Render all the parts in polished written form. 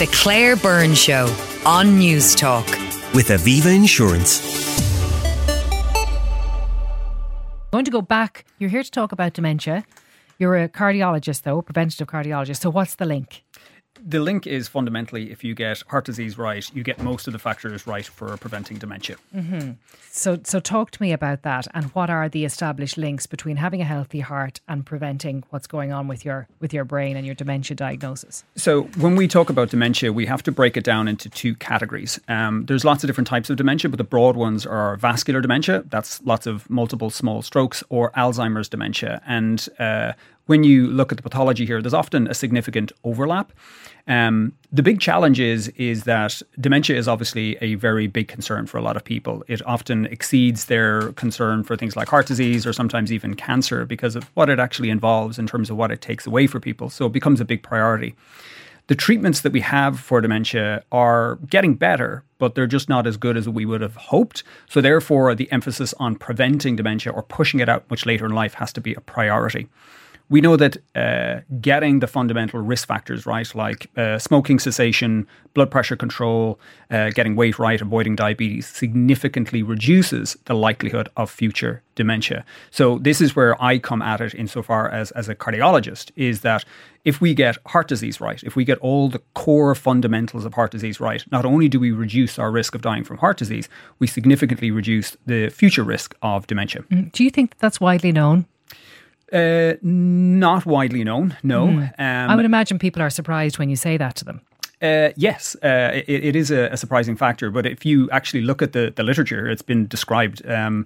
The Claire Byrne Show on News Talk. With Aviva Insurance. I'm going to go back. You're here to talk about dementia. You're a cardiologist, though, preventative cardiologist. So what's the link? The link is fundamentally, if you get heart disease right, you get most of the factors right for preventing dementia. Mm-hmm. So talk to me about that, and what are the established links between having a healthy heart and preventing what's going on with your brain and your dementia diagnosis? So when we talk about dementia, we have to break it down into two categories. There's lots of different types of dementia, but the broad ones are vascular dementia. That's lots of multiple small strokes, or Alzheimer's dementia. And when you look at the pathology here, there's often a significant overlap. The big challenge is that dementia is obviously a very big concern for a lot of people. It often exceeds their concern for things like heart disease or sometimes even cancer because of what it actually involves in terms of what it takes away for people. So it becomes a big priority. The treatments that we have for dementia are getting better, but they're just not as good as we would have hoped. So therefore, the emphasis on preventing dementia or pushing it out much later in life has to be a priority. We know that getting the fundamental risk factors right, like smoking cessation, blood pressure control, getting weight right, avoiding diabetes, significantly reduces the likelihood of future dementia. So this is where I come at it insofar as a cardiologist, is that if we get heart disease right, if we get all the core fundamentals of heart disease right, not only do we reduce our risk of dying from heart disease, we significantly reduce the future risk of dementia. Do you think that's widely known? Not widely known, no. I would imagine people are surprised when you say that to them. Yes, it is a surprising factor. But if you actually look at the literature, it's been described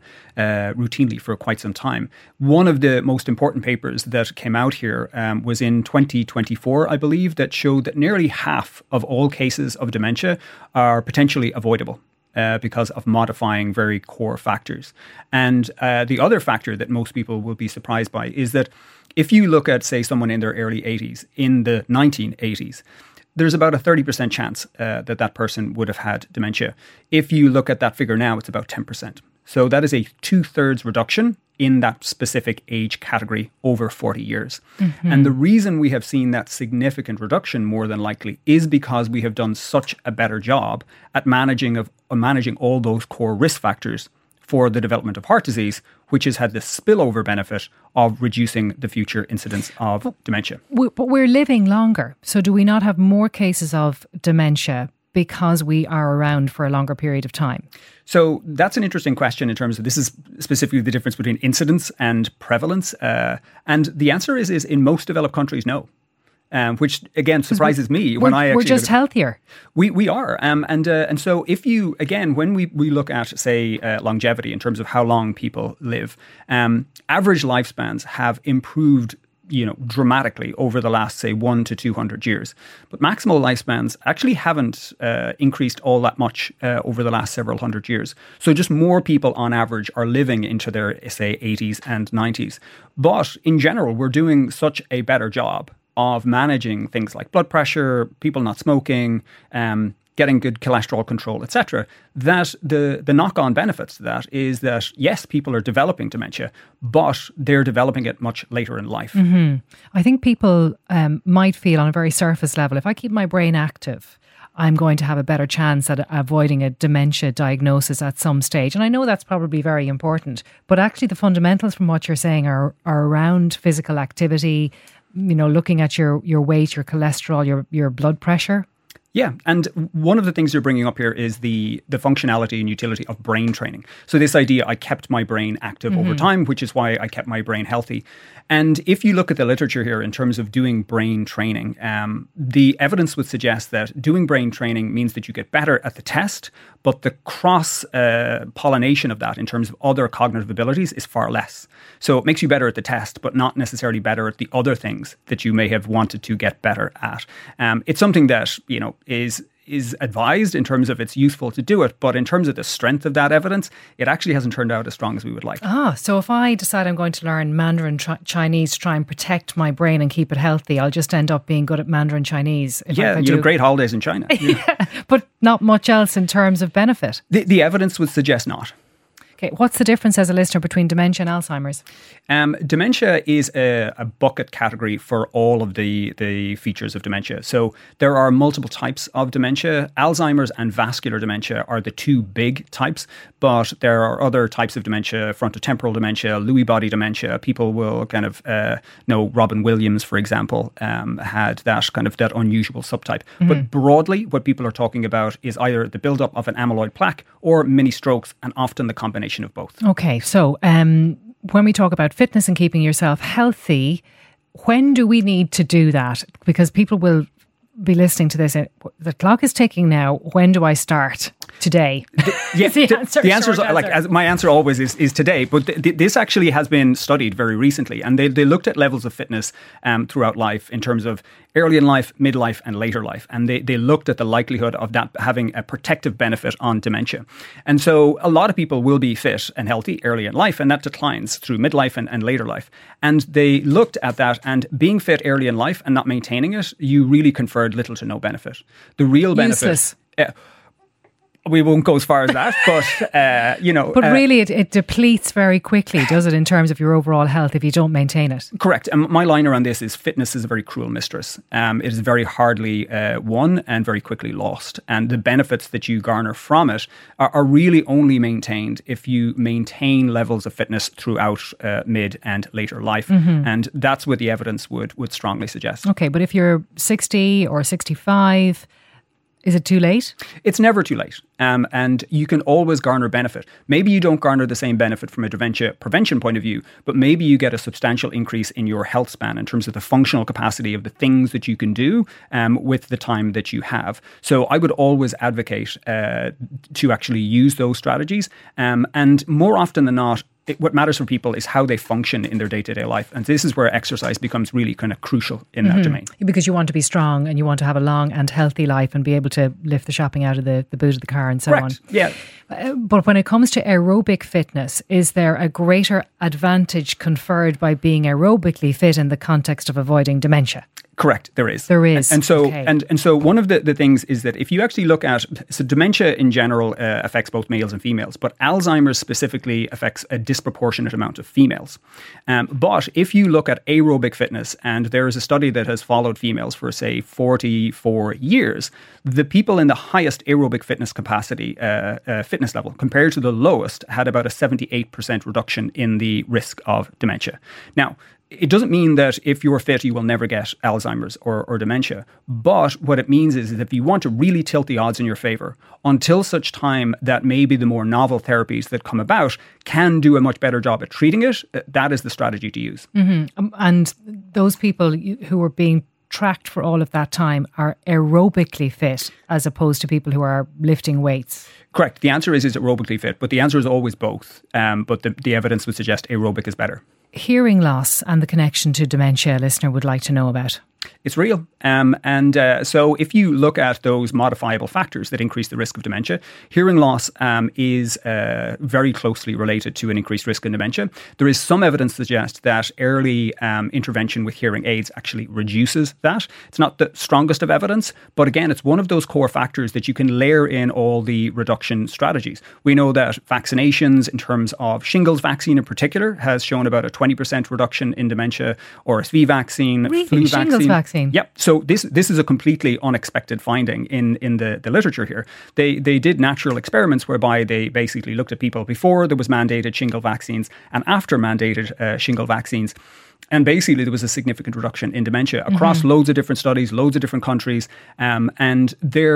routinely for quite some time. One of the most important papers that came out here was in 2024, I believe, that showed that nearly half of all cases of dementia are potentially avoidable. Because of modifying very core factors. And the other factor that most people will be surprised by is that if you look at, say, someone in their early 80s, in the 1980s, there's about a 30% chance that person would have had dementia. If you look at that figure now, it's about 10%. So that is a 2/3 reduction in that specific age category over 40 years. Mm-hmm. And the reason we have seen that significant reduction more than likely is because we have done such a better job at managing all those core risk factors for the development of heart disease, which has had the spillover benefit of reducing the future incidence of dementia. But we're living longer. So do we not have more cases of dementia because we are around for a longer period of time? So that's an interesting question in terms of, this is specifically the difference between incidence and prevalence. And the answer is in most developed countries, no. Which again surprises me when I actually... We're just healthier. We are. And so if you, again, when we look at, say, longevity in terms of how long people live, average lifespans have improved dramatically over the last, say, 100 to 200 years. But maximal lifespans actually haven't increased all that much over the last several hundred years. So just more people on average are living into their, say, 80s and 90s. But in general, we're doing such a better job of managing things like blood pressure, people not smoking, getting good cholesterol control, etc., that the knock-on benefits to that is that, yes, people are developing dementia, but they're developing it much later in life. Mm-hmm. I think people might feel on a very surface level, if I keep my brain active, I'm going to have a better chance at avoiding a dementia diagnosis at some stage. And I know that's probably very important, but actually the fundamentals from what you're saying are around physical activity, looking at your weight, your cholesterol, your blood pressure. Yeah, and one of the things you're bringing up here is the functionality and utility of brain training. So this idea, I kept my brain active over time, which is why I kept my brain healthy. And if you look at the literature here in terms of doing brain training, the evidence would suggest that doing brain training means that you get better at the test, but the cross-pollination of that in terms of other cognitive abilities is far less. So it makes you better at the test, but not necessarily better at the other things that you may have wanted to get better at. It's something that, is advised in terms of it's useful to do it, but in terms of the strength of that evidence, it actually hasn't turned out as strong as we would like. So if I decide I'm going to learn Mandarin Chinese to try and protect my brain and keep it healthy, I'll just end up being good at Mandarin Chinese. You have great holidays in China. Yeah, but not much else in terms of benefit. The evidence would suggest not. Okay, what's the difference as a listener between dementia and Alzheimer's? Dementia is a bucket category for all of the features of dementia. So there are multiple types of dementia. Alzheimer's and vascular dementia are the two big types, but there are other types of dementia, frontotemporal dementia, Lewy body dementia. People will kind of know Robin Williams, for example, had that unusual subtype. But broadly, what people are talking about is either the buildup of an amyloid plaque or mini strokes, and often the combination of both. Okay, so when we talk about fitness and keeping yourself healthy, when do we need to do that? Because people will be listening to this. The clock is ticking now. When do I start? Today. The answer is, like, as my answer always is today. But this actually has been studied very recently, and they looked at levels of fitness throughout life in terms of early in life, midlife, and later life, and they looked at the likelihood of that having a protective benefit on dementia. And so a lot of people will be fit and healthy early in life, and that declines through midlife and later life. And they looked at that, and being fit early in life and not maintaining it, you really conferred little to no benefit. The real benefit. Useless. We won't go as far as that, but, But really, it depletes very quickly, does it, in terms of your overall health if you don't maintain it? Correct. And my line around this is fitness is a very cruel mistress. It is very hardly won and very quickly lost. And the benefits that you garner from it are really only maintained if you maintain levels of fitness throughout mid and later life. And that's what the evidence would strongly suggest. Okay, but if you're 60 or 65... is it too late? It's never too late. And you can always garner benefit. Maybe you don't garner the same benefit from a dementia prevention point of view, but maybe you get a substantial increase in your health span in terms of the functional capacity of the things that you can do with the time that you have. So I would always advocate to actually use those strategies. And more often than not, what matters for people is how they function in their day-to-day life. And this is where exercise becomes really kind of crucial in that domain. Because you want to be strong and you want to have a long and healthy life and be able to lift the shopping out of the boot of the car and so Correct. on. Yeah. But when it comes to aerobic fitness, is there a greater advantage conferred by being aerobically fit in the context of avoiding dementia? Correct, there is. There is. And so, okay. and so one of the things is that if you actually look at, so dementia in general affects both males and females, but Alzheimer's specifically affects a disproportionate amount of females. But if you look at aerobic fitness, and there is a study that has followed females for, say, 44 years, the people in the highest aerobic fitness capacity, fitness level, compared to the lowest, had about a 78% reduction in the risk of dementia. Now, it doesn't mean that if you're fit, you will never get Alzheimer's or dementia. But what it means is that if you want to really tilt the odds in your favor, until such time that maybe the more novel therapies that come about can do a much better job at treating it, that is the strategy to use. And those people who are being tracked for all of that time are aerobically fit as opposed to people who are lifting weights. Correct. The answer is aerobically fit, but the answer is always both. But the evidence would suggest aerobic is better. Hearing loss and the connection to dementia, a listener would like to know about. It's real. So if you look at those modifiable factors that increase the risk of dementia, hearing loss is very closely related to an increased risk in dementia. There is some evidence to suggest that early intervention with hearing aids actually reduces that. It's not the strongest of evidence, but again, it's one of those core factors that you can layer in all the reduction strategies. We know that vaccinations, in terms of shingles vaccine in particular, has shown about a 20% reduction in dementia. RSV vaccine, really? Flu Shingles vaccine? Yep. So this is a completely unexpected finding in the literature here. They did natural experiments whereby they basically looked at people before there was mandated shingle vaccines and after mandated shingle vaccines. And basically there was a significant reduction in dementia across loads of different studies, loads of different countries. And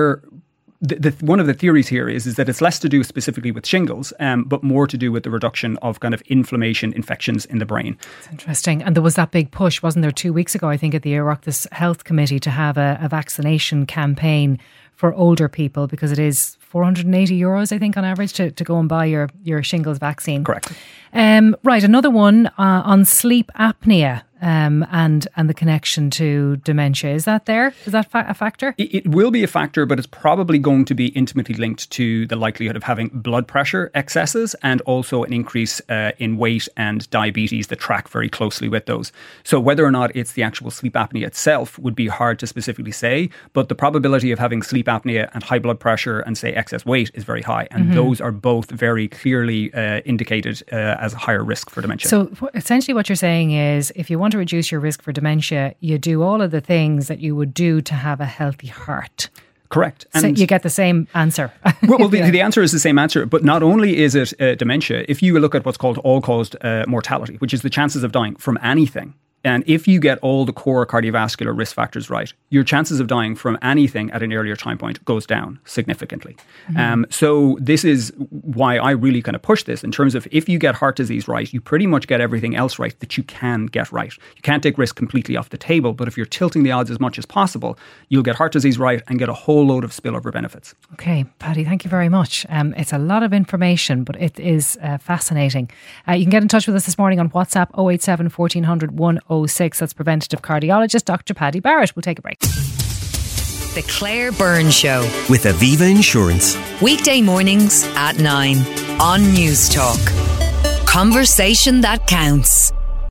one of the theories here is that it's less to do specifically with shingles, but more to do with the reduction of kind of inflammation, infections in the brain. It's interesting. And there was that big push, wasn't there, 2 weeks ago, I think, at the Oireachtas Health Committee to have a vaccination campaign for older people, because it is €480, I think, on average to go and buy your shingles vaccine. Correct. Right, another one on sleep apnea. and the connection to dementia. Is that there? Is that a factor? It will be a factor, but it's probably going to be intimately linked to the likelihood of having blood pressure excesses and also an increase in weight and diabetes that track very closely with those. So whether or not it's the actual sleep apnea itself would be hard to specifically say, but the probability of having sleep apnea and high blood pressure and say excess weight is very high. And those are both very clearly indicated as a higher risk for dementia. So essentially what you're saying is if you want to reduce your risk for dementia, you do all of the things that you would do to have a healthy heart. Correct. And so you get the same answer. Well, the answer is the same answer. But not only is it dementia, if you look at what's called all-cause mortality, which is the chances of dying from anything, and if you get all the core cardiovascular risk factors right, your chances of dying from anything at an earlier time point goes down significantly. So this is why I really kind of push this in terms of if you get heart disease right, you pretty much get everything else right that you can get right. You can't take risk completely off the table, but if you're tilting the odds as much as possible, you'll get heart disease right and get a whole load of spillover benefits. Okay, Paddy, thank you very much. It's a lot of information, but it is fascinating. You can get in touch with us this morning on WhatsApp 087 1400 106. That's preventative cardiologist Dr. Paddy Barrett. We'll take a break. The Claire Byrne Show with Aviva Insurance. Weekday mornings at 9 on News Talk. Conversation that counts.